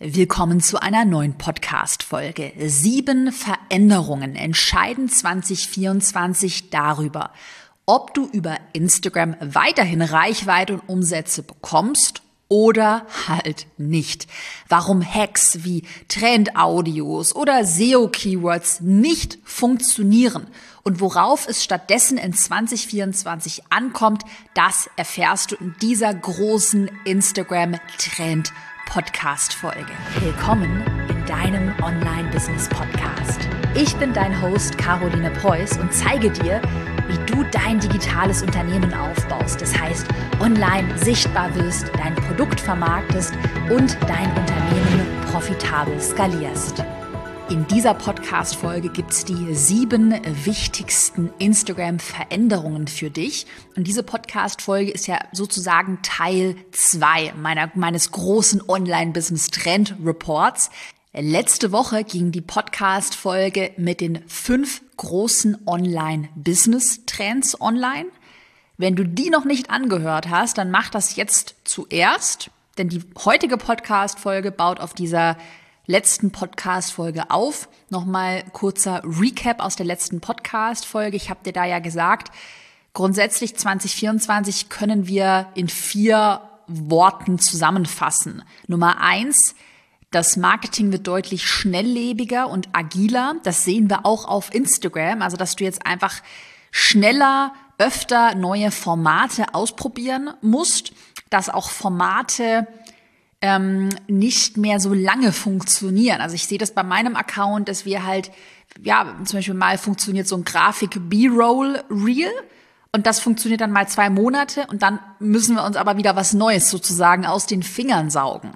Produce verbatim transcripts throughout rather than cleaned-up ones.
Willkommen zu einer neuen Podcast-Folge. Sieben Veränderungen entscheiden zwanzig vierundzwanzig darüber, ob du über Instagram weiterhin Reichweite und Umsätze bekommst oder halt nicht. Warum Hacks wie Trendaudios oder S E O-Keywords nicht funktionieren und worauf es stattdessen in zwanzig vierundzwanzig ankommt, das erfährst du in dieser großen Instagram-Trend Podcast-Folge. Willkommen in deinem Online-Business-Podcast. Ich bin dein Host Caroline Preuß und zeige dir, wie du dein digitales Unternehmen aufbaust. Das heißt, online sichtbar wirst, dein Produkt vermarktest und dein Unternehmen profitabel skalierst. In dieser Podcast-Folge gibt es die sieben wichtigsten Instagram-Veränderungen für dich. Und diese Podcast-Folge ist ja sozusagen Teil zwei meiner, meines großen Online-Business-Trend-Reports. Letzte Woche ging die Podcast-Folge mit den fünf großen Online-Business-Trends online. Wenn du die noch nicht angehört hast, dann mach das jetzt zuerst, denn die heutige Podcast-Folge baut auf dieser letzten Podcast-Folge auf. Nochmal kurzer Recap aus der letzten Podcast-Folge. Ich habe dir da ja gesagt, grundsätzlich zwanzig vierundzwanzig können wir in vier Worten zusammenfassen. Nummer eins, das Marketing wird deutlich schnelllebiger und agiler. Das sehen wir auch auf Instagram. Also, dass du jetzt einfach schneller, öfter neue Formate ausprobieren musst, dass auch Formate ähm, nicht mehr so lange funktionieren. Also ich sehe das bei meinem Account, dass wir halt, ja, zum Beispiel mal funktioniert so ein Grafik-B-Roll-Reel und das funktioniert dann mal zwei Monate und dann müssen wir uns aber wieder was Neues sozusagen aus den Fingern saugen.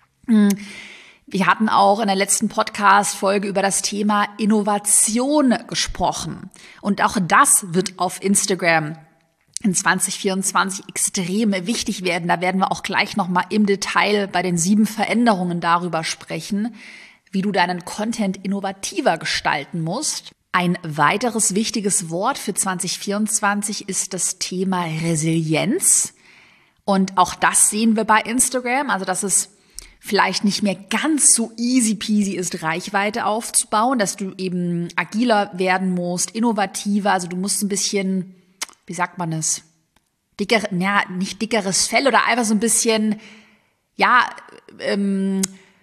Wir hatten auch in der letzten Podcast-Folge über das Thema Innovation gesprochen. Und auch das wird auf Instagram in zwanzig vierundzwanzig extrem wichtig werden. Da werden wir auch gleich nochmal im Detail bei den sieben Veränderungen darüber sprechen, wie du deinen Content innovativer gestalten musst. Ein weiteres wichtiges Wort für zwanzig vierundzwanzig ist das Thema Resilienz. Und auch das sehen wir bei Instagram. Also, dass es vielleicht nicht mehr ganz so easy peasy ist, Reichweite aufzubauen, dass du eben agiler werden musst, innovativer, also du musst ein bisschen, wie sagt man es, dicker, ja, nicht dickeres Fell oder einfach so ein bisschen, ja, ähm,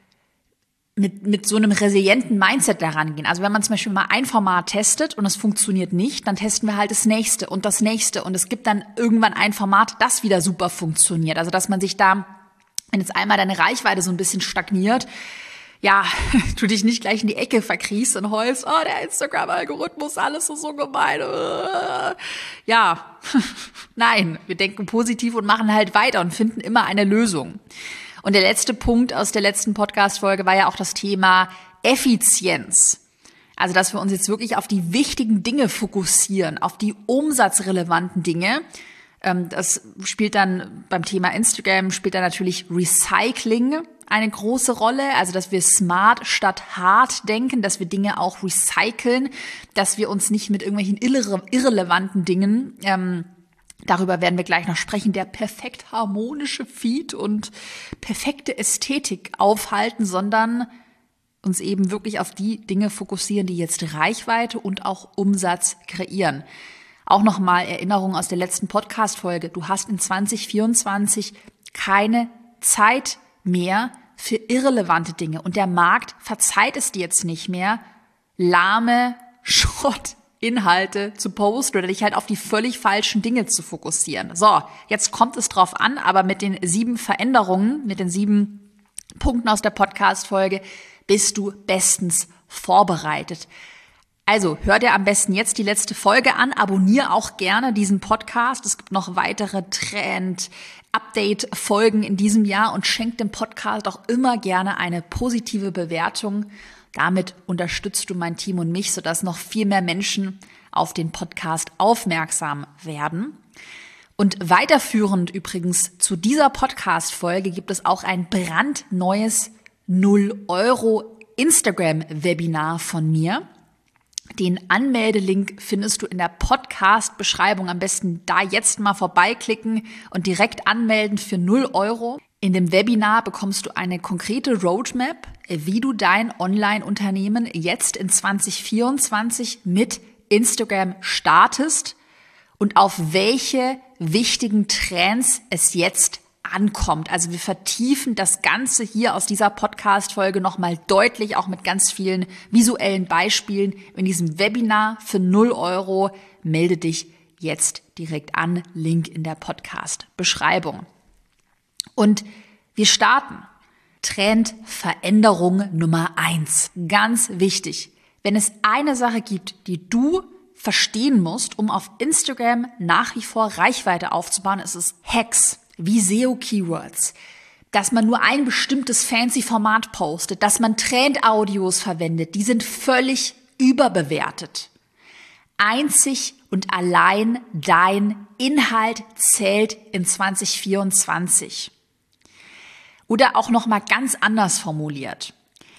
mit, mit so einem resilienten Mindset daran gehen. Also wenn man zum Beispiel mal ein Format testet und es funktioniert nicht, dann testen wir halt das nächste und das nächste und es gibt dann irgendwann ein Format, das wieder super funktioniert. Also dass man sich da, wenn jetzt einmal deine Reichweite so ein bisschen stagniert, ja, du dich nicht gleich in die Ecke verkriechst und heulst, oh, der Instagram-Algorithmus, alles ist so gemein. Ja, nein, wir denken positiv und machen halt weiter und finden immer eine Lösung. Und der letzte Punkt aus der letzten Podcast-Folge war ja auch das Thema Effizienz. Also, dass wir uns jetzt wirklich auf die wichtigen Dinge fokussieren, auf die umsatzrelevanten Dinge. Das spielt dann beim Thema Instagram, spielt dann natürlich Recycling eine große Rolle. Also, dass wir smart statt hart denken, dass wir Dinge auch recyceln, dass wir uns nicht mit irgendwelchen irre, irrelevanten Dingen, ähm, darüber werden wir gleich noch sprechen, der perfekt harmonische Feed und perfekte Ästhetik aufhalten, sondern uns eben wirklich auf die Dinge fokussieren, die jetzt Reichweite und auch Umsatz kreieren. Auch nochmal Erinnerung aus der letzten Podcast-Folge. Du hast in zwanzig vierundzwanzig keine Zeit mehr für irrelevante Dinge. Und der Markt verzeiht es dir jetzt nicht mehr, lahme Schrottinhalte zu posten oder dich halt auf die völlig falschen Dinge zu fokussieren. So, jetzt kommt es drauf an, aber mit den sieben Veränderungen, mit den sieben Punkten aus der Podcast-Folge bist du bestens vorbereitet. Also hör dir am besten jetzt die letzte Folge an, abonniere auch gerne diesen Podcast. Es gibt noch weitere Trend-Update-Folgen in diesem Jahr und schenk dem Podcast auch immer gerne eine positive Bewertung. Damit unterstützt du mein Team und mich, sodass noch viel mehr Menschen auf den Podcast aufmerksam werden. Und weiterführend übrigens zu dieser Podcast-Folge gibt es auch ein brandneues null Euro Instagram-Webinar von mir. Den Anmeldelink findest du in der Podcast-Beschreibung. Am besten da jetzt mal vorbeiklicken und direkt anmelden für null Euro. In dem Webinar bekommst du eine konkrete Roadmap, wie du dein Online-Unternehmen jetzt in zwanzig vierundzwanzig mit Instagram startest und auf welche wichtigen Trends es jetzt ankommt. Also wir vertiefen das Ganze hier aus dieser Podcast-Folge nochmal deutlich, auch mit ganz vielen visuellen Beispielen in diesem Webinar für null Euro. Melde dich jetzt direkt an, Link in der Podcast-Beschreibung. Und wir starten. Trendveränderung Nummer eins. Ganz wichtig. Wenn es eine Sache gibt, die du verstehen musst, um auf Instagram nach wie vor Reichweite aufzubauen, ist es Hacks wie S E O-Keywords. Dass man nur ein bestimmtes fancy Format postet, dass man Trendaudios verwendet, die sind völlig überbewertet. Einzig und allein dein Inhalt zählt in zwanzig vierundzwanzig. Oder auch noch mal ganz anders formuliert.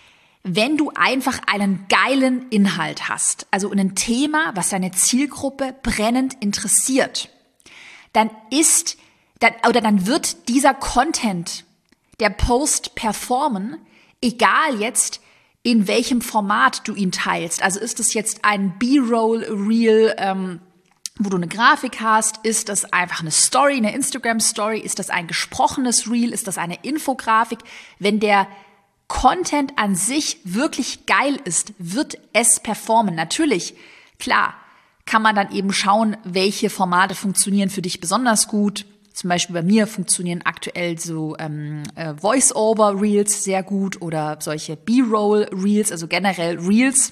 Wenn du einfach einen geilen Inhalt hast, also ein Thema, was deine Zielgruppe brennend interessiert, dann ist, dann, oder dann wird dieser Content, der Post performen, egal jetzt, in welchem Format du ihn teilst. Also ist es jetzt ein B-Roll-Reel, ähm, wo du eine Grafik hast, ist das einfach eine Story, eine Instagram-Story, ist das ein gesprochenes Reel, ist das eine Infografik? Wenn der Content an sich wirklich geil ist, wird es performen. Natürlich, klar, kann man dann eben schauen, welche Formate funktionieren für dich besonders gut. Zum Beispiel bei mir funktionieren aktuell so ähm, äh, Voice-Over-Reels sehr gut oder solche B-Roll-Reels, also generell Reels.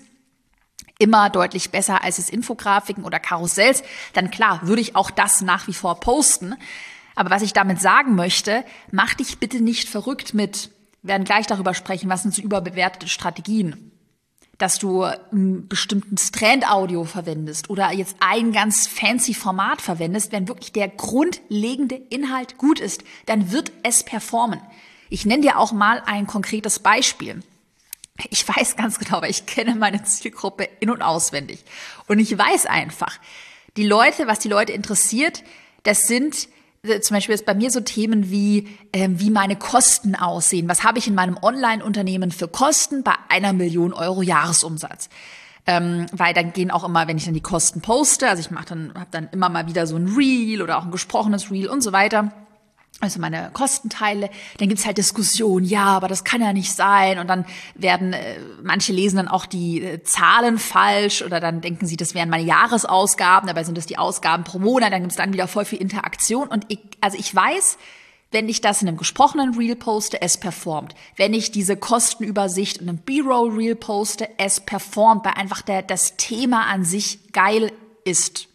Immer deutlich besser als es Infografiken oder Karussells. Dann klar, würde ich auch das nach wie vor posten. Aber was ich damit sagen möchte, mach dich bitte nicht verrückt mit, wir werden gleich darüber sprechen, was sind so überbewertete Strategien. Dass du ein bestimmtes Trendaudio verwendest oder jetzt ein ganz fancy Format verwendest. Wenn wirklich der grundlegende Inhalt gut ist, dann wird es performen. Ich nenne dir auch mal ein konkretes Beispiel. Ich weiß ganz genau, weil ich kenne meine Zielgruppe in- und auswendig. Und ich weiß einfach, die Leute, was die Leute interessiert, das sind äh, zum Beispiel jetzt bei mir so Themen wie, äh, wie meine Kosten aussehen. Was habe ich in meinem Online-Unternehmen für Kosten bei einer Million Euro Jahresumsatz? Ähm, weil dann gehen auch immer, wenn ich dann die Kosten poste, also ich mache dann, habe dann immer mal wieder so ein Reel oder auch ein gesprochenes Reel und so weiter. Also meine Kostenteile, dann gibt's halt Diskussionen, ja, aber das kann ja nicht sein und dann werden, äh, manche lesen dann auch die äh, Zahlen falsch oder dann denken sie, das wären meine Jahresausgaben, dabei sind das die Ausgaben pro Monat, dann gibt's dann wieder voll viel Interaktion und ich, also ich weiß, wenn ich das in einem gesprochenen Reel poste, es performt. Wenn ich diese Kostenübersicht in einem B-Roll-Reel poste, es performt, weil einfach der, das Thema an sich geil ist.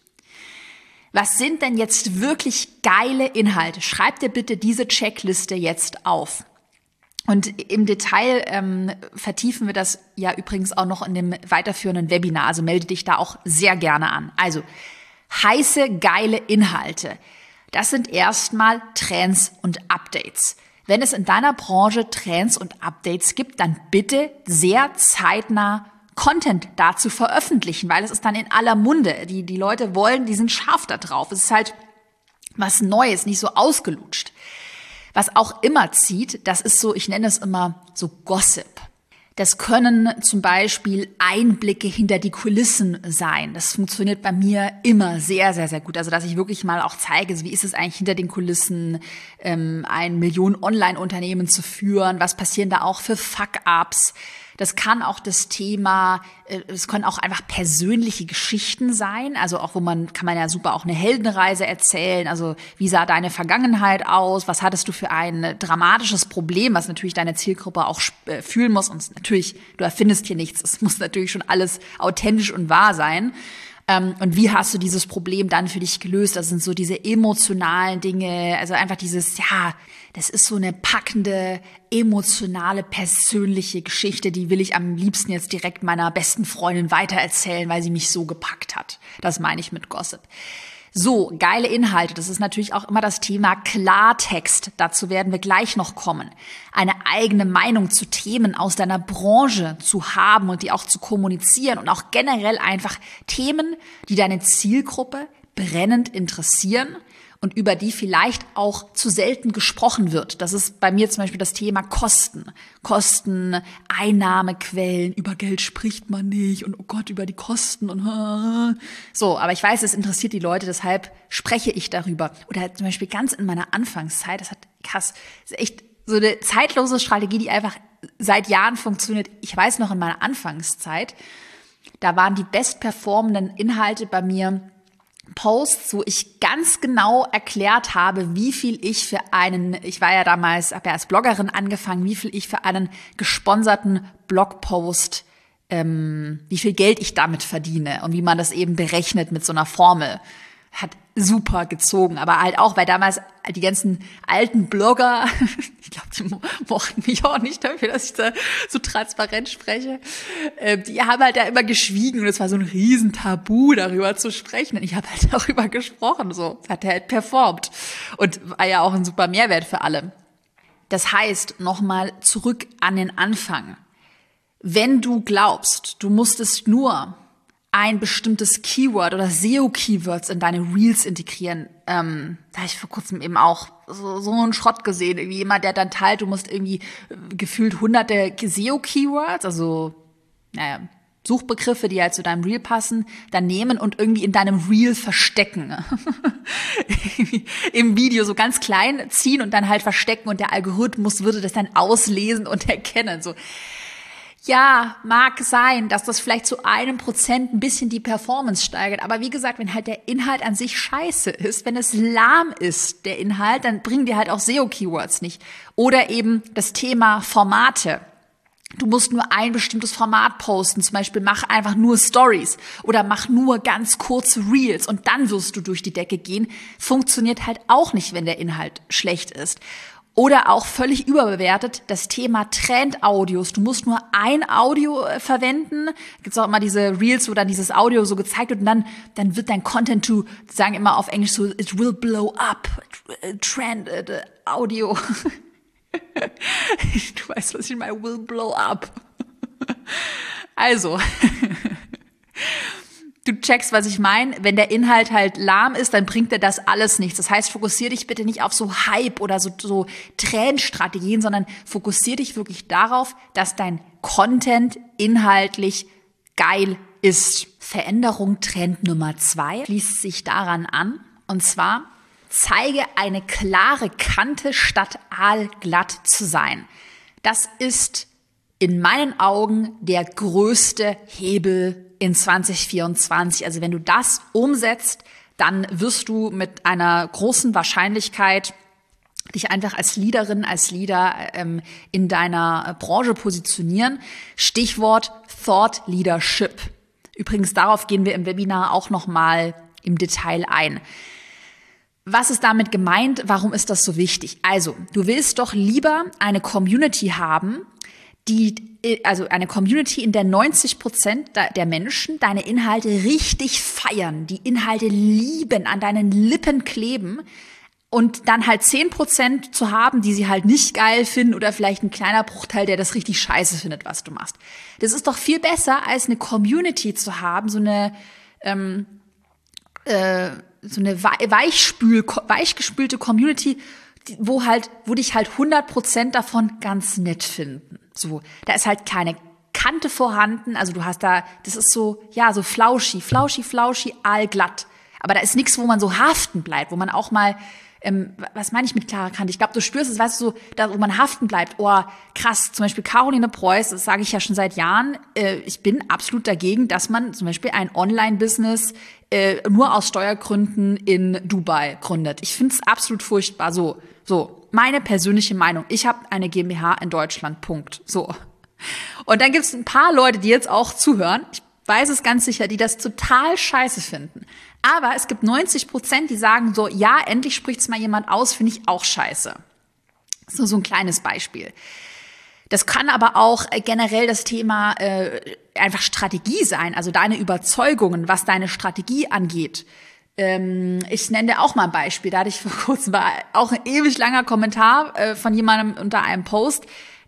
Was sind denn jetzt wirklich geile Inhalte? Schreib dir bitte diese Checkliste jetzt auf. Und im Detail ähm, vertiefen wir das ja übrigens auch noch in dem weiterführenden Webinar. Also melde dich da auch sehr gerne an. Also heiße, geile Inhalte. Das sind erstmal Trends und Updates. Wenn es in deiner Branche Trends und Updates gibt, dann bitte sehr zeitnah Content dazu veröffentlichen, weil es ist dann in aller Munde. Die, die Leute wollen, die sind scharf da drauf. Es ist halt was Neues, nicht so ausgelutscht. Was auch immer zieht, das ist so, ich nenne es immer so Gossip. Das können zum Beispiel Einblicke hinter die Kulissen sein. Das funktioniert bei mir immer sehr, sehr, sehr gut. Also, dass ich wirklich mal auch zeige, wie ist es eigentlich hinter den Kulissen, ähm, ein Millionen-Online-Unternehmen zu führen? Was passieren da auch für Fuck-Ups? Das kann auch das Thema, es können auch einfach persönliche Geschichten sein, also auch wo man, kann man ja super auch eine Heldenreise erzählen, also wie sah deine Vergangenheit aus, was hattest du für ein dramatisches Problem, was natürlich deine Zielgruppe auch fühlen muss und natürlich, du erfindest hier nichts, es muss natürlich schon alles authentisch und wahr sein. Und wie hast du dieses Problem dann für dich gelöst? Das sind so diese emotionalen Dinge, also einfach dieses, ja, das ist so eine packende, emotionale, persönliche Geschichte, die will ich am liebsten jetzt direkt meiner besten Freundin weitererzählen, weil sie mich so gepackt hat. Das meine ich mit Gossip. So, geile Inhalte, das ist natürlich auch immer das Thema Klartext. Dazu werden wir gleich noch kommen. Eine eigene Meinung zu Themen aus deiner Branche zu haben und die auch zu kommunizieren und auch generell einfach Themen, die deine Zielgruppe brennend interessieren und über die vielleicht auch zu selten gesprochen wird. Das ist bei mir zum Beispiel das Thema Kosten. Kosten, Einnahmequellen, über Geld spricht man nicht und oh Gott, über die Kosten und so. Aber ich weiß, es interessiert die Leute, deshalb spreche ich darüber. Oder zum Beispiel ganz in meiner Anfangszeit, das hat krass, das ist echt so eine zeitlose Strategie, die einfach seit Jahren funktioniert. Ich weiß noch in meiner Anfangszeit, da waren die bestperformenden Inhalte bei mir Posts, wo ich ganz genau erklärt habe, wie viel ich für einen, ich war ja damals, habe ja als Bloggerin angefangen, wie viel ich für einen gesponserten Blogpost, ähm, wie viel Geld ich damit verdiene und wie man das eben berechnet mit so einer Formel. Hat super gezogen, aber halt auch, weil damals die ganzen alten Blogger, ich glaube, die mo- mochten mich auch nicht dafür, dass ich da so transparent spreche, äh, die haben halt da immer geschwiegen und es war so ein riesen Tabu, darüber zu sprechen und ich habe halt darüber gesprochen, so, hat er halt performt und war ja auch ein super Mehrwert für alle. Das heißt, nochmal zurück an den Anfang. Wenn du glaubst, du musstest nur ein bestimmtes Keyword oder S E O-Keywords in deine Reels integrieren. Ähm, da habe ich vor kurzem eben auch so, so einen Schrott gesehen. Irgendwie jemand, der dann teilt, du musst irgendwie äh, gefühlt hunderte S E O-Keywords, also naja, Suchbegriffe, die halt zu deinem Reel passen, dann nehmen und irgendwie in deinem Reel verstecken. Im Video so ganz klein ziehen und dann halt verstecken und der Algorithmus würde das dann auslesen und erkennen. So. Ja, mag sein, dass das vielleicht zu einem Prozent ein bisschen die Performance steigert. Aber wie gesagt, wenn halt der Inhalt an sich scheiße ist, wenn es lahm ist, der Inhalt, dann bringen dir halt auch S E O-Keywords nicht. Oder eben das Thema Formate. Du musst nur ein bestimmtes Format posten, zum Beispiel mach einfach nur Stories oder mach nur ganz kurze Reels und dann wirst du durch die Decke gehen. Funktioniert halt auch nicht, wenn der Inhalt schlecht ist. Oder auch völlig überbewertet, das Thema Trend-Audios. Du musst nur ein Audio äh, verwenden. Gibt es auch immer diese Reels, wo dann dieses Audio so gezeigt wird und dann, dann wird dein Content to, sagen immer auf Englisch so, it will blow up, Trend, äh, Audio. Du weißt, was ich meine, will blow up. Also, du checkst, was ich meine. Wenn der Inhalt halt lahm ist, dann bringt dir das alles nichts. Das heißt, fokussier dich bitte nicht auf so Hype oder so, so Trendstrategien, sondern fokussier dich wirklich darauf, dass dein Content inhaltlich geil ist. Veränderung Trend Nummer zwei schließt sich daran an. Und zwar, zeige eine klare Kante statt aalglatt zu sein. Das ist in meinen Augen der größte Hebel in zwanzig vierundzwanzig. Also wenn du das umsetzt, dann wirst du mit einer großen Wahrscheinlichkeit dich einfach als Leaderin, als Leader ähm, in deiner Branche positionieren. Stichwort Thought Leadership. Übrigens, darauf gehen wir im Webinar auch nochmal im Detail ein. Was ist damit gemeint? Warum ist das so wichtig? Also, du willst doch lieber eine Community haben, die, also eine Community, in der neunzig Prozent der Menschen deine Inhalte richtig feiern, die Inhalte lieben, an deinen Lippen kleben und dann halt zehn Prozent zu haben, die sie halt nicht geil finden oder vielleicht ein kleiner Bruchteil, der das richtig scheiße findet, was du machst. Das ist doch viel besser, als eine Community zu haben, so eine, ähm, äh, so eine weichspül, weichgespülte Community, wo halt, wo dich halt hundert Prozent davon ganz nett finden. So, da ist halt keine Kante vorhanden, also du hast da, das ist so, ja, so flauschi, flauschi, flauschi, aalglatt. Aber da ist nichts, wo man so haften bleibt, wo man auch mal, ähm, was meine ich mit klarer Kante? Ich glaube, du spürst es, weißt du, so, da, wo man haften bleibt. Oh, krass, zum Beispiel Caroline Preuß, das sage ich ja schon seit Jahren, äh, ich bin absolut dagegen, dass man zum Beispiel ein Online-Business äh, nur aus Steuergründen in Dubai gründet. Ich finde es absolut furchtbar. So, so, meine persönliche Meinung. Ich habe eine GmbH in Deutschland, Punkt. So. Und dann gibt es ein paar Leute, die jetzt auch zuhören, ich weiß es ganz sicher, die das total scheiße finden. Aber es gibt neunzig Prozent, die sagen so, ja, endlich spricht's mal jemand aus, finde ich auch scheiße. Das ist nur so ein kleines Beispiel. Das kann aber auch generell das Thema äh, einfach Strategie sein, also deine Überzeugungen, was deine Strategie angeht. Ähm, ich nenne dir auch mal ein Beispiel. Da hatte ich vor kurzem war auch ein ewig langer Kommentar äh, von jemandem unter einem Post.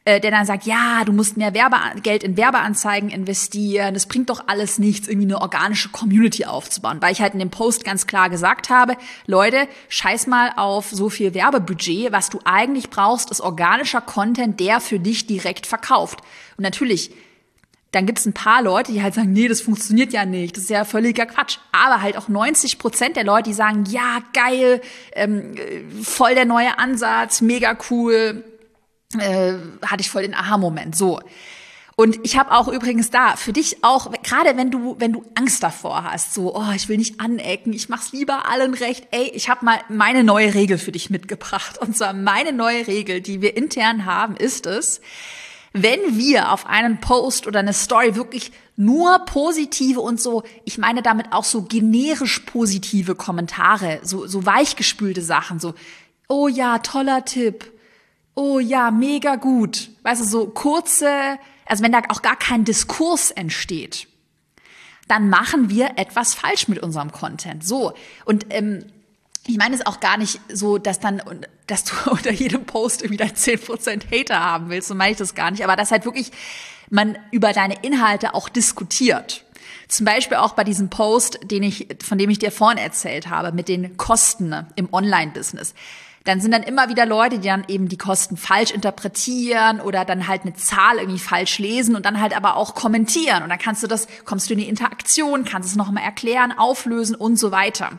äh, der dann sagt, ja, du musst mehr Werbe- Geld in Werbeanzeigen investieren, das bringt doch alles nichts, irgendwie eine organische Community aufzubauen. Weil ich halt in dem Post ganz klar gesagt habe, Leute, scheiß mal auf so viel Werbebudget, was du eigentlich brauchst, ist organischer Content, der für dich direkt verkauft. Und natürlich, dann gibt's ein paar Leute, die halt sagen, nee, das funktioniert ja nicht, das ist ja völliger Quatsch. Aber halt auch neunzig Prozent der Leute, die sagen, ja, geil, ähm, voll der neue Ansatz, mega cool, äh, hatte ich voll den Aha-Moment, so. Und ich habe auch übrigens da für dich auch, gerade wenn du wenn du Angst davor hast, so, oh, ich will nicht anecken, ich mach's lieber allen recht, ey, ich habe mal meine neue Regel für dich mitgebracht. Und zwar meine neue Regel, die wir intern haben, ist es, wenn wir auf einen Post oder eine Story wirklich nur positive und so, ich meine damit auch so generisch positive Kommentare, so, so weichgespülte Sachen, so, oh ja, toller Tipp, oh ja, mega gut, weißt du, so kurze, also wenn da auch gar kein Diskurs entsteht, dann machen wir etwas falsch mit unserem Content. So, und ähm, ich meine es auch gar nicht so, dass dann, dass du unter jedem Post irgendwie dann zehn Prozent Hater haben willst, so meine ich das gar nicht, aber dass halt wirklich man über deine Inhalte auch diskutiert. Zum Beispiel auch bei diesem Post, den ich, von dem ich dir vorhin erzählt habe, mit den Kosten im Online-Business. Dann sind dann immer wieder Leute, die dann eben die Kosten falsch interpretieren oder dann halt eine Zahl irgendwie falsch lesen und dann halt aber auch kommentieren. Und dann kannst du das, kommst du in die Interaktion, kannst es nochmal erklären, auflösen und so weiter.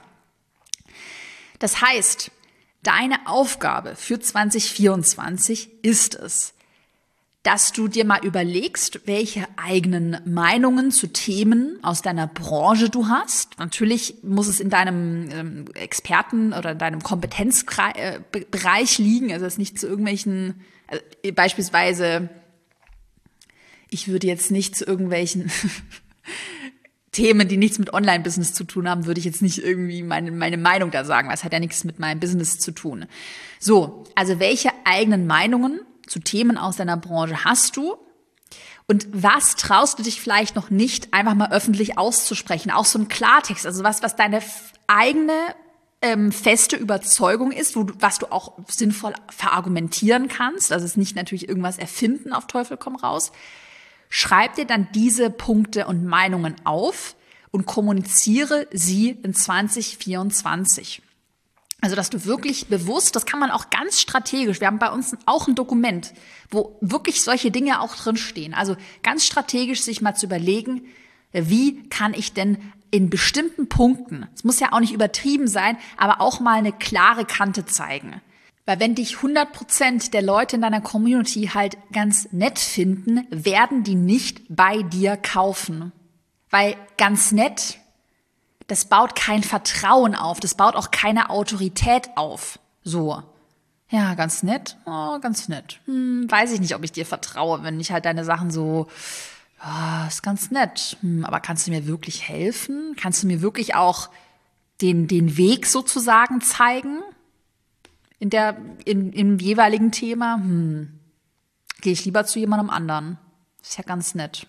Das heißt, deine Aufgabe für zwanzig vierundzwanzig ist es, dass du dir mal überlegst, welche eigenen Meinungen zu Themen aus deiner Branche du hast. Natürlich muss es in deinem ähm, Experten- oder in deinem Kompetenzbereich liegen, also es nicht zu irgendwelchen, also beispielsweise, ich würde jetzt nicht zu irgendwelchen Themen, die nichts mit Online-Business zu tun haben, würde ich jetzt nicht irgendwie meine, meine Meinung da sagen, weil es hat ja nichts mit meinem Business zu tun. So, also welche eigenen Meinungen zu Themen aus deiner Branche hast du? Und was traust du dich vielleicht noch nicht einfach mal öffentlich auszusprechen? Auch so ein Klartext, also was, was deine eigene ähm, feste Überzeugung ist, wo du, was du auch sinnvoll verargumentieren kannst. Also es ist nicht natürlich irgendwas erfinden auf Teufel komm raus. Schreib dir dann diese Punkte und Meinungen auf und kommuniziere sie in zwanzig vierundzwanzig. Also, dass du wirklich bewusst, das kann man auch ganz strategisch, wir haben bei uns auch ein Dokument, wo wirklich solche Dinge auch drinstehen. Also ganz strategisch sich mal zu überlegen, wie kann ich denn in bestimmten Punkten, es muss ja auch nicht übertrieben sein, aber auch mal eine klare Kante zeigen. Weil wenn dich hundert Prozent der Leute in deiner Community halt ganz nett finden, werden die nicht bei dir kaufen. Weil ganz nett, das baut kein Vertrauen auf, das baut auch keine Autorität auf. So, ja, ganz nett, oh, ganz nett. Hm, weiß ich nicht, ob ich dir vertraue, wenn ich halt deine Sachen so, oh, ist ganz nett. Hm, aber kannst du mir wirklich helfen? Kannst du mir wirklich auch den, den Weg sozusagen zeigen? In der, in, im jeweiligen Thema, hm, gehe ich lieber zu jemandem anderen. Ist ja ganz nett.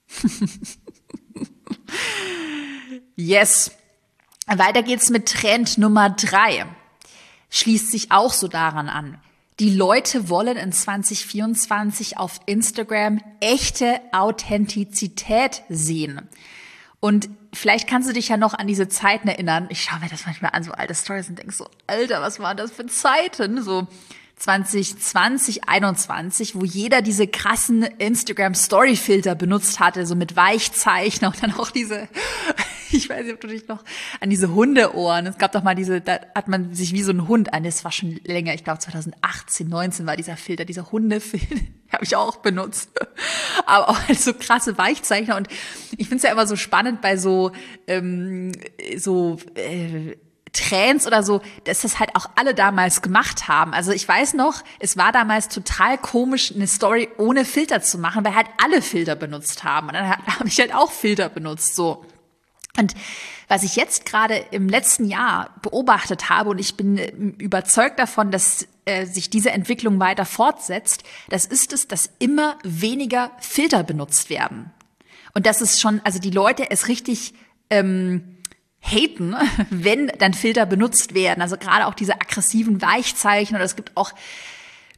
Yes. Weiter geht's mit Trend Nummer drei. Schließt sich auch so daran an. Die Leute wollen in zwanzig vierundzwanzig auf Instagram echte Authentizität sehen. Und vielleicht kannst du dich ja noch an diese Zeiten erinnern. Ich schaue mir das manchmal an, so alte Stories und denke so, Alter, was waren das für Zeiten? So zwanzig zwanzig, einundzwanzig, wo jeder diese krassen Instagram-Story-Filter benutzt hatte, so mit Weichzeichner und dann auch diese, ich weiß nicht, ob du dich noch an diese Hundeohren, es gab doch mal diese, da hat man sich wie so ein Hund an, das war schon länger, ich glaube zwanzig achtzehn, neunzehn war dieser Filter, dieser Hundefilter, habe ich auch benutzt, aber auch halt so krasse Weichzeichner und ich finde es ja immer so spannend bei so, ähm, so, äh, Trends oder so, dass das halt auch alle damals gemacht haben. Also ich weiß noch, es war damals total komisch, eine Story ohne Filter zu machen, weil halt alle Filter benutzt haben. Und dann habe ich halt auch Filter benutzt, so. Und was ich jetzt gerade im letzten Jahr beobachtet habe, und ich bin überzeugt davon, dass äh, sich diese Entwicklung weiter fortsetzt, das ist es, dass immer weniger Filter benutzt werden. Und das ist schon, also die Leute es richtig ähm, haten, wenn dann Filter benutzt werden. Also gerade auch diese aggressiven Weichzeichen oder es gibt auch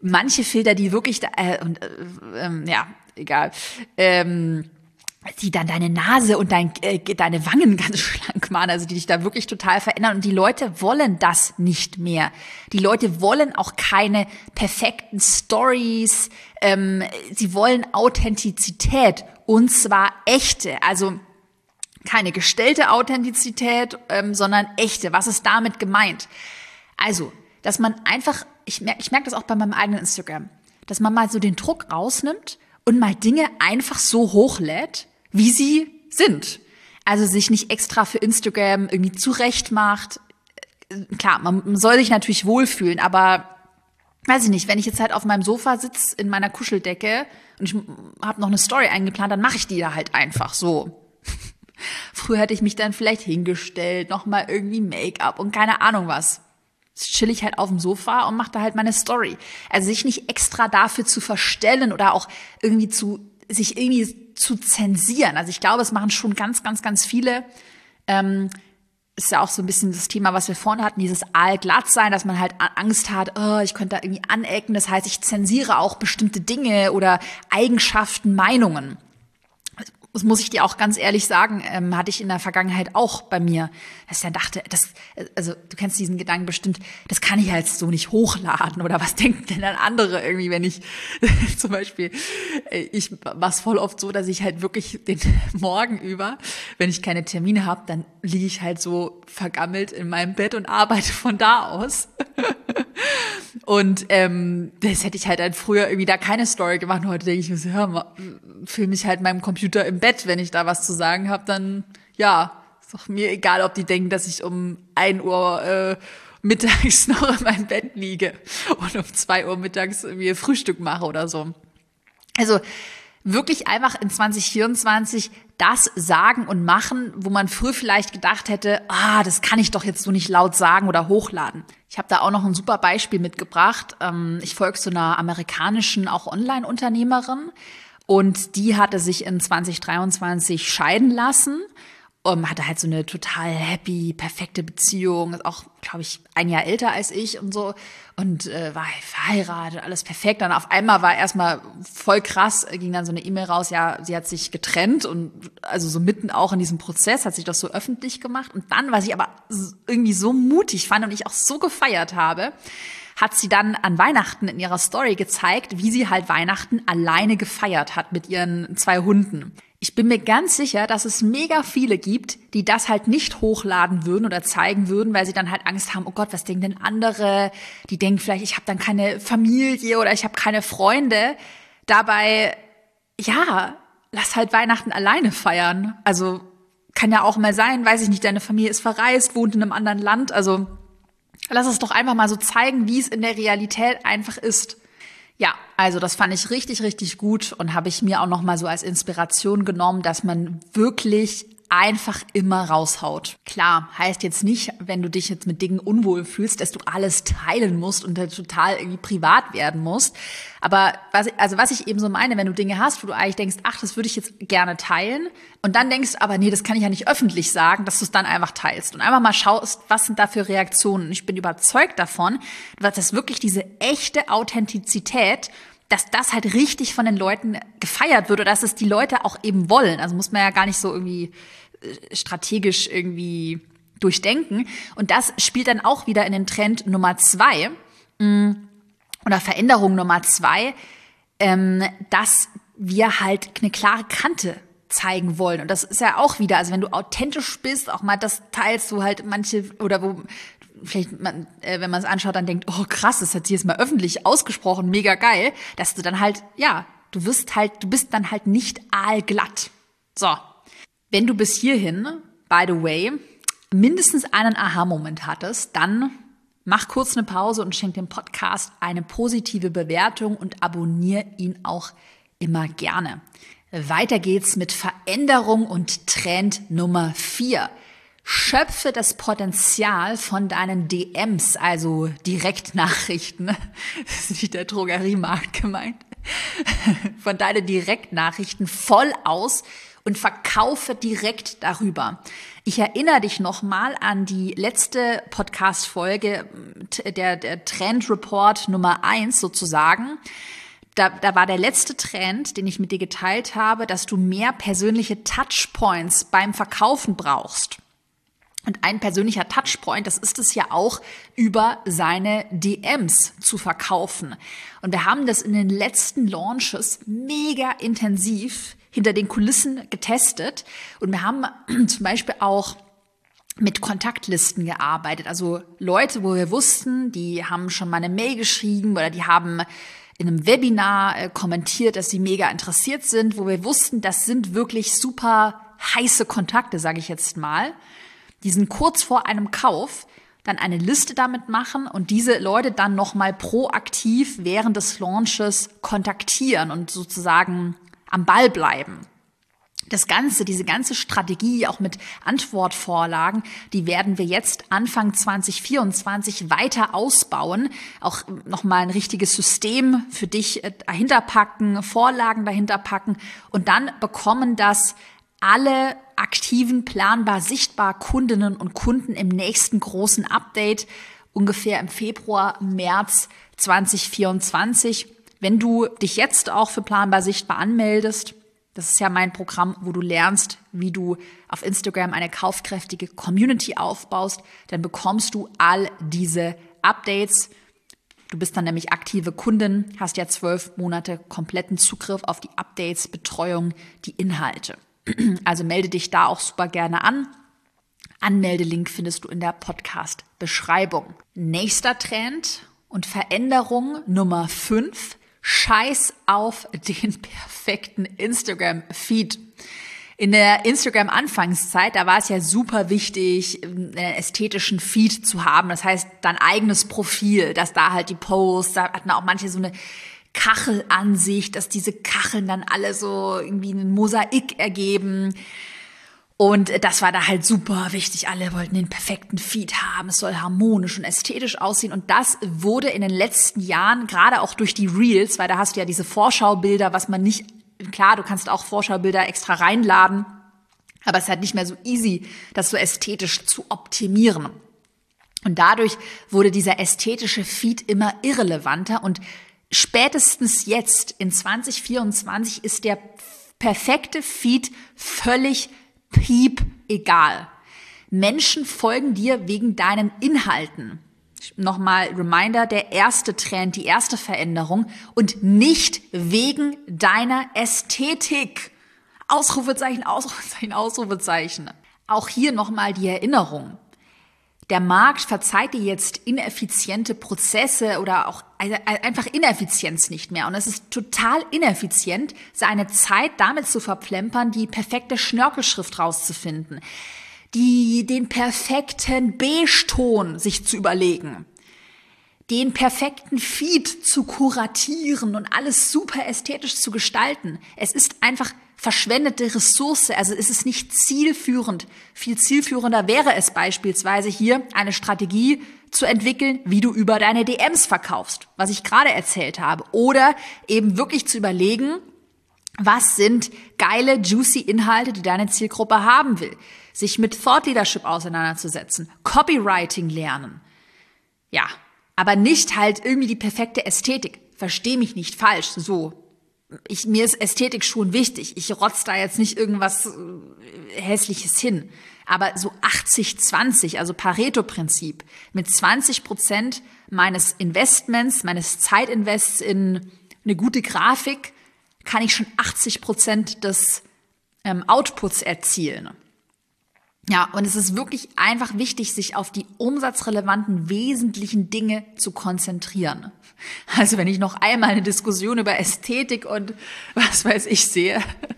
manche Filter, die wirklich, da, äh, und, äh, ähm, ja, egal, ähm, die dann deine Nase und dein, äh, deine Wangen ganz schlank machen, also die dich da wirklich total verändern. Und die Leute wollen das nicht mehr. Die Leute wollen auch keine perfekten Stories. Ähm, sie wollen Authentizität, und zwar echte. Also keine gestellte Authentizität, ähm, sondern echte. Was ist damit gemeint? Also, dass man einfach, ich merke ich merk das auch bei meinem eigenen Instagram, dass man mal so den Druck rausnimmt und mal Dinge einfach so hochlädt, wie sie sind. Also sich nicht extra für Instagram irgendwie zurecht macht. Klar, man soll sich natürlich wohlfühlen, aber weiß ich nicht, wenn ich jetzt halt auf meinem Sofa sitze in meiner Kuscheldecke und ich habe noch eine Story eingeplant, dann mache ich die da halt einfach so. Früher hätte ich mich dann vielleicht hingestellt, nochmal irgendwie Make-up und keine Ahnung was. Jetzt chill ich halt auf dem Sofa und mache da halt meine Story. Also sich nicht extra dafür zu verstellen oder auch irgendwie zu sich irgendwie zu zensieren. Also ich glaube, es machen schon ganz, ganz, ganz viele. Ähm, ist ja auch so ein bisschen das Thema, was wir vorne hatten, dieses Aalglattsein, dass man halt Angst hat, oh, ich könnte da irgendwie anecken. Das heißt, ich zensiere auch bestimmte Dinge oder Eigenschaften, Meinungen. Das muss ich dir auch ganz ehrlich sagen, ähm, hatte ich in der Vergangenheit auch bei mir, dass ich dann dachte, das, also du kennst diesen Gedanken bestimmt, das kann ich halt so nicht hochladen oder was denken denn dann andere irgendwie, wenn ich zum Beispiel, ich mach's voll oft so, dass ich halt wirklich den Morgen über, wenn ich keine Termine habe, dann liege ich halt so vergammelt in meinem Bett und arbeite von da aus. Und ähm, das hätte ich halt dann früher irgendwie da keine Story gemacht. Und heute denke ich mir so, hör mal, fühle mich halt meinem Computer im Bett, wenn ich da was zu sagen habe, dann ja, ist doch mir egal, ob die denken, dass ich um ein Uhr äh, mittags noch in meinem Bett liege und um zwei Uhr mittags irgendwie Frühstück mache oder so. Also wirklich einfach in zwanzig vierundzwanzig das sagen und machen, wo man früher vielleicht gedacht hätte, ah, das kann ich doch jetzt so nicht laut sagen oder hochladen. Ich habe da auch noch ein super Beispiel mitgebracht. Ich folge so einer amerikanischen, auch Online-Unternehmerin, und die hatte sich in zwanzig dreiundzwanzig scheiden lassen. Um, hatte halt so eine total happy, perfekte Beziehung, ist auch, glaube ich, ein Jahr älter als ich und so, und äh, war halt verheiratet, alles perfekt. Dann auf einmal war erstmal voll krass, ging dann so eine E-Mail raus, ja, sie hat sich getrennt, und also so mitten auch in diesem Prozess hat sich das so öffentlich gemacht. Und dann, was ich aber irgendwie so mutig fand und ich auch so gefeiert habe, hat sie dann an Weihnachten in ihrer Story gezeigt, wie sie halt Weihnachten alleine gefeiert hat mit ihren zwei Hunden. Ich bin mir ganz sicher, dass es mega viele gibt, die das halt nicht hochladen würden oder zeigen würden, weil sie dann halt Angst haben, oh Gott, was denken denn andere? Die denken vielleicht, ich habe dann keine Familie oder ich habe keine Freunde. Dabei, ja, lass halt Weihnachten alleine feiern. Also kann ja auch mal sein, weiß ich nicht, deine Familie ist verreist, wohnt in einem anderen Land. Also lass es doch einfach mal so zeigen, wie es in der Realität einfach ist. Ja, also das fand ich richtig, richtig gut und habe ich mir auch noch mal so als Inspiration genommen, dass man wirklich einfach immer raushaut. Klar, heißt jetzt nicht, wenn du dich jetzt mit Dingen unwohl fühlst, dass du alles teilen musst und total irgendwie privat werden musst. Aber was, also was ich eben so meine, wenn du Dinge hast, wo du eigentlich denkst, ach, das würde ich jetzt gerne teilen, und dann denkst, aber nee, das kann ich ja nicht öffentlich sagen, dass du es dann einfach teilst und einfach mal schaust, was sind da für Reaktionen. Und ich bin überzeugt davon, dass wirklich diese echte Authentizität, dass das halt richtig von den Leuten gefeiert wird oder dass es die Leute auch eben wollen. Also muss man ja gar nicht so irgendwie strategisch irgendwie durchdenken. Und das spielt dann auch wieder in den Trend Nummer zwei oder Veränderung Nummer zwei, dass wir halt eine klare Kante zeigen wollen. Und das ist ja auch wieder, also wenn du authentisch bist, auch mal das teilst du halt manche, oder wo vielleicht, man, äh, wenn man es anschaut, dann denkt, oh krass, das hat sie jetzt mal öffentlich ausgesprochen, mega geil, dass du dann halt, ja, du wirst halt, du bist dann halt nicht aalglatt. So, wenn du bis hierhin, by the way, mindestens einen Aha-Moment hattest, dann mach kurz eine Pause und schenk dem Podcast eine positive Bewertung und abonniere ihn auch immer gerne. Weiter geht's mit Veränderung und Trend Nummer vier. Schöpfe das Potenzial von deinen D Ms, also Direktnachrichten. Das ist nicht der Drogeriemarkt gemeint. von deinen Direktnachrichten voll aus und verkaufe direkt darüber. Ich erinnere dich nochmal an die letzte Podcast-Folge, der, der Trend Report Nummer eins sozusagen. Da, da war der letzte Trend, den ich mit dir geteilt habe, dass du mehr persönliche Touchpoints beim Verkaufen brauchst. Und ein persönlicher Touchpoint, das ist es ja auch, über seine D Ms zu verkaufen. Und wir haben das in den letzten Launches mega intensiv hinter den Kulissen getestet. Und wir haben zum Beispiel auch mit Kontaktlisten gearbeitet. Also Leute, wo wir wussten, die haben schon mal eine Mail geschrieben oder die haben in einem Webinar äh, kommentiert, dass sie mega interessiert sind, wo wir wussten, das sind wirklich super heiße Kontakte, sage ich jetzt mal. Die sind kurz vor einem Kauf, dann eine Liste damit machen und diese Leute dann nochmal proaktiv während des Launches kontaktieren und sozusagen am Ball bleiben. Das Ganze, diese ganze Strategie, auch mit Antwortvorlagen, die werden wir jetzt Anfang zwanzig vierundzwanzig weiter ausbauen. Auch nochmal ein richtiges System für dich dahinter packen, Vorlagen dahinter packen und dann bekommen das alle aktiven, planbar, sichtbar Kundinnen und Kunden im nächsten großen Update, ungefähr im Februar, März zwanzig vierundzwanzig. Wenn du dich jetzt auch für planbar, sichtbar anmeldest, das ist ja mein Programm, wo du lernst, wie du auf Instagram eine kaufkräftige Community aufbaust, dann bekommst du all diese Updates. Du bist dann nämlich aktive Kundin, hast ja zwölf Monate kompletten Zugriff auf die Updates, Betreuung, die Inhalte. Also melde dich da auch super gerne an. Anmeldelink findest du in der Podcast-Beschreibung. Nächster Trend und Veränderung Nummer fünf. Scheiß auf den perfekten Instagram-Feed. In der Instagram-Anfangszeit, da war es ja super wichtig, einen ästhetischen Feed zu haben. Das heißt, dein eigenes Profil, dass da halt die Posts, da hatten auch manche so eine Kachelansicht, dass diese Kacheln dann alle so irgendwie ein Mosaik ergeben. Und das war da halt super wichtig. Alle wollten den perfekten Feed haben. Es soll harmonisch und ästhetisch aussehen. Und das wurde in den letzten Jahren, gerade auch durch die Reels, weil da hast du ja diese Vorschaubilder, was man nicht, klar, du kannst auch Vorschaubilder extra reinladen, aber es ist halt nicht mehr so easy, das so ästhetisch zu optimieren. Und dadurch wurde dieser ästhetische Feed immer irrelevanter und spätestens jetzt in zwanzig vierundzwanzig ist der perfekte Feed völlig piep egal. Menschen folgen dir wegen deinen Inhalten. Nochmal Reminder, der erste Trend, die erste Veränderung und nicht wegen deiner Ästhetik. Ausrufezeichen, Ausrufezeichen, Ausrufezeichen. Auch hier nochmal die Erinnerung. Der Markt verzeiht dir jetzt ineffiziente Prozesse oder auch einfach Ineffizienz nicht mehr. Und es ist total ineffizient, seine Zeit damit zu verplempern, die perfekte Schnörkelschrift rauszufinden, die, den perfekten Beige-Ton sich zu überlegen, den perfekten Feed zu kuratieren und alles super ästhetisch zu gestalten. Es ist einfach verschwendete Ressource, also es ist nicht zielführend. Viel zielführender wäre es beispielsweise hier, eine Strategie zu entwickeln, wie du über deine D Ms verkaufst, was ich gerade erzählt habe. Oder eben wirklich zu überlegen, was sind geile, juicy Inhalte, die deine Zielgruppe haben will. Sich mit Thought Leadership auseinanderzusetzen, Copywriting lernen. Ja, aber nicht halt irgendwie die perfekte Ästhetik. Versteh mich nicht falsch, so. Ich, mir ist Ästhetik schon wichtig. Ich rotz da jetzt nicht irgendwas äh, Hässliches hin. Aber so achtzig zwanzig, also Pareto-Prinzip, mit zwanzig Prozent meines Investments, meines Zeitinvests in eine gute Grafik, kann ich schon achtzig Prozent des ähm, Outputs erzielen. Ja, und es ist wirklich einfach wichtig, sich auf die umsatzrelevanten, wesentlichen Dinge zu konzentrieren. Also wenn ich noch einmal eine Diskussion über Ästhetik und was weiß ich sehe,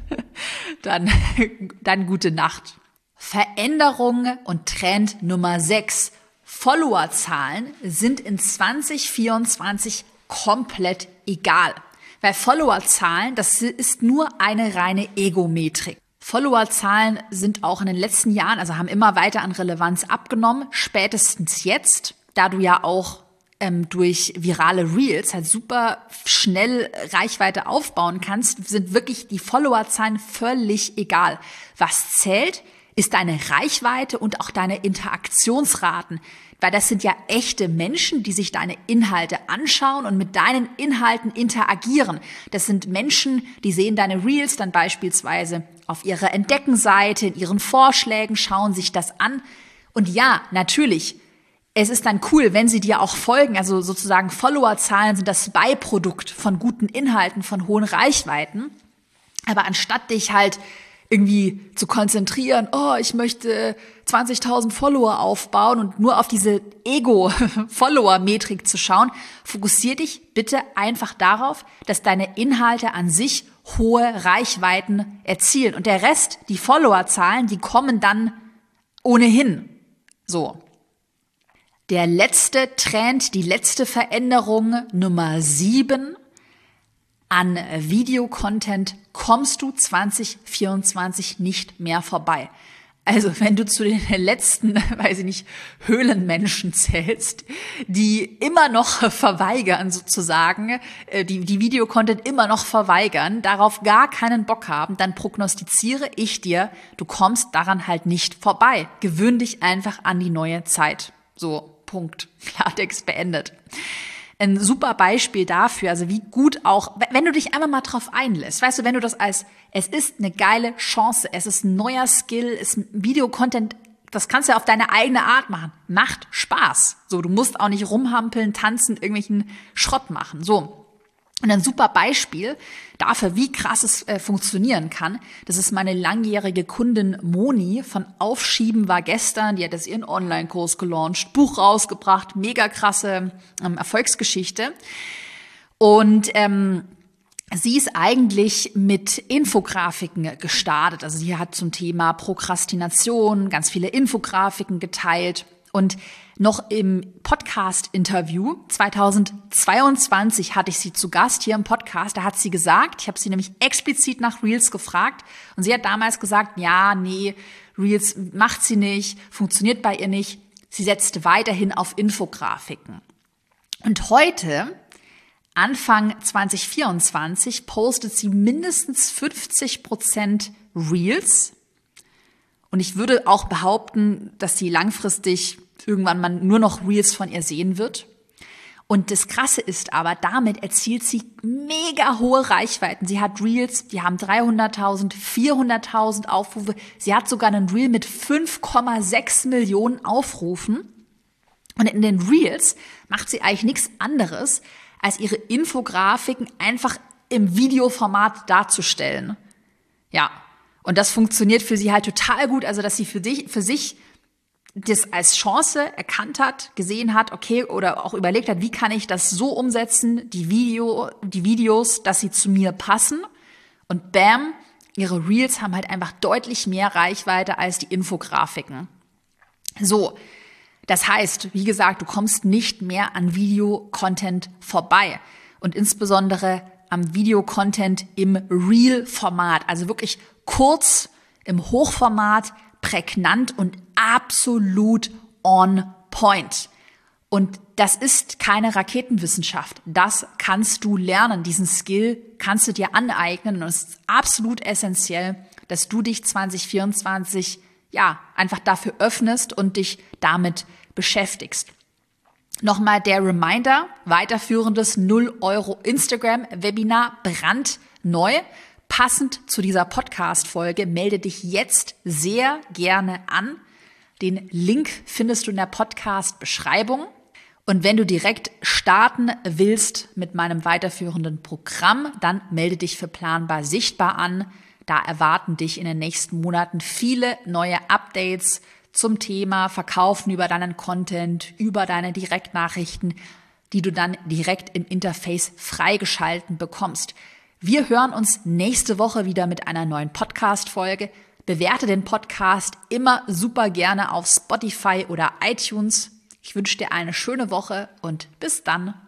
dann, dann gute Nacht. Veränderung und Trend Nummer sechs. Followerzahlen sind in zwanzig vierundzwanzig komplett egal. Weil Followerzahlen, das ist nur eine reine Egometrik. Followerzahlen sind auch in den letzten Jahren, also haben immer weiter an Relevanz abgenommen, spätestens jetzt, da du ja auch ähm, durch virale Reels halt super schnell Reichweite aufbauen kannst, sind wirklich die Followerzahlen völlig egal. Was zählt, ist deine Reichweite und auch deine Interaktionsraten. Weil das sind ja echte Menschen, die sich deine Inhalte anschauen und mit deinen Inhalten interagieren. Das sind Menschen, die sehen deine Reels dann beispielsweise auf ihrer Entdeckenseite, in ihren Vorschlägen, schauen sich das an. Und ja, natürlich, es ist dann cool, wenn sie dir auch folgen. Also sozusagen Followerzahlen sind das Beiprodukt von guten Inhalten, von hohen Reichweiten. Aber anstatt dich halt irgendwie zu konzentrieren, oh, ich möchte zwanzigtausend Follower aufbauen und nur auf diese Ego-Follower-Metrik zu schauen, fokussier dich bitte einfach darauf, dass deine Inhalte an sich hohe Reichweiten erzielen. Und der Rest, die Followerzahlen, die kommen dann ohnehin. So. Der letzte Trend, die letzte Veränderung, Nummer sieben. An Videocontent kommst du zwanzig vierundzwanzig nicht mehr vorbei. Also wenn du zu den letzten, weiß ich nicht, Höhlenmenschen zählst, die immer noch verweigern sozusagen, die, die Videocontent immer noch verweigern, darauf gar keinen Bock haben, dann prognostiziere ich dir, du kommst daran halt nicht vorbei. Gewöhn dich einfach an die neue Zeit. So, Punkt. Klartext beendet. Ein super Beispiel dafür, also wie gut auch, wenn du dich einfach mal drauf einlässt, weißt du, wenn du das als, es ist eine geile Chance, es ist ein neuer Skill, es ist ein Videocontent, das kannst du ja auf deine eigene Art machen. Macht Spaß. So, du musst auch nicht rumhampeln, tanzen, irgendwelchen Schrott machen. So. Und ein super Beispiel dafür, wie krass es äh, funktionieren kann, das ist meine langjährige Kundin Moni von Aufschieben war gestern. Die hat jetzt ihren Online-Kurs gelauncht, Buch rausgebracht, mega krasse ähm, Erfolgsgeschichte. Und ähm, sie ist eigentlich mit Infografiken gestartet. Also sie hat zum Thema Prokrastination ganz viele Infografiken geteilt. Und noch im Podcast-Interview zweitausendzweiundzwanzig hatte ich sie zu Gast hier im Podcast. Da hat sie gesagt, ich habe sie nämlich explizit nach Reels gefragt. Und sie hat damals gesagt, ja, nee, Reels macht sie nicht, funktioniert bei ihr nicht. Sie setzt weiterhin auf Infografiken. Und heute, Anfang zwanzig vierundzwanzig, postet sie mindestens fünfzig Prozent Reels. Und ich würde auch behaupten, dass sie langfristig irgendwann man nur noch Reels von ihr sehen wird. Und das Krasse ist aber, damit erzielt sie mega hohe Reichweiten. Sie hat Reels, die haben dreihunderttausend, vierhunderttausend Aufrufe. Sie hat sogar einen Reel mit fünf Komma sechs Millionen Aufrufen. Und in den Reels macht sie eigentlich nichts anderes, als ihre Infografiken einfach im Videoformat darzustellen. Ja, und das funktioniert für sie halt total gut. Also, dass sie für, dich, für sich das als Chance erkannt hat, gesehen hat, okay, oder auch überlegt hat, wie kann ich das so umsetzen, die Video, die Videos, dass sie zu mir passen. Und bam, ihre Reels haben halt einfach deutlich mehr Reichweite als die Infografiken. So, das heißt, wie gesagt, du kommst nicht mehr an Video-Content vorbei. Und insbesondere am Video-Content im Reel-Format, also wirklich kurz, im Hochformat, prägnant und absolut on point. Und das ist keine Raketenwissenschaft. Das kannst du lernen. Diesen Skill kannst du dir aneignen. Und es ist absolut essentiell, dass du dich zwanzig vierundzwanzig ja einfach dafür öffnest und dich damit beschäftigst. Nochmal der Reminder, weiterführendes null Euro Instagram-Webinar brandneu. Passend zu dieser Podcast-Folge melde dich jetzt sehr gerne an. Den Link findest du in der Podcast-Beschreibung. Und wenn du direkt starten willst mit meinem weiterführenden Programm, dann melde dich für Planbar Sichtbar an. Da erwarten dich in den nächsten Monaten viele neue Updates zum Thema Verkaufen über deinen Content, über deine Direktnachrichten, die du dann direkt im Interface freigeschalten bekommst. Wir hören uns nächste Woche wieder mit einer neuen Podcast-Folge. Bewerte den Podcast immer super gerne auf Spotify oder iTunes. Ich wünsche dir eine schöne Woche und bis dann.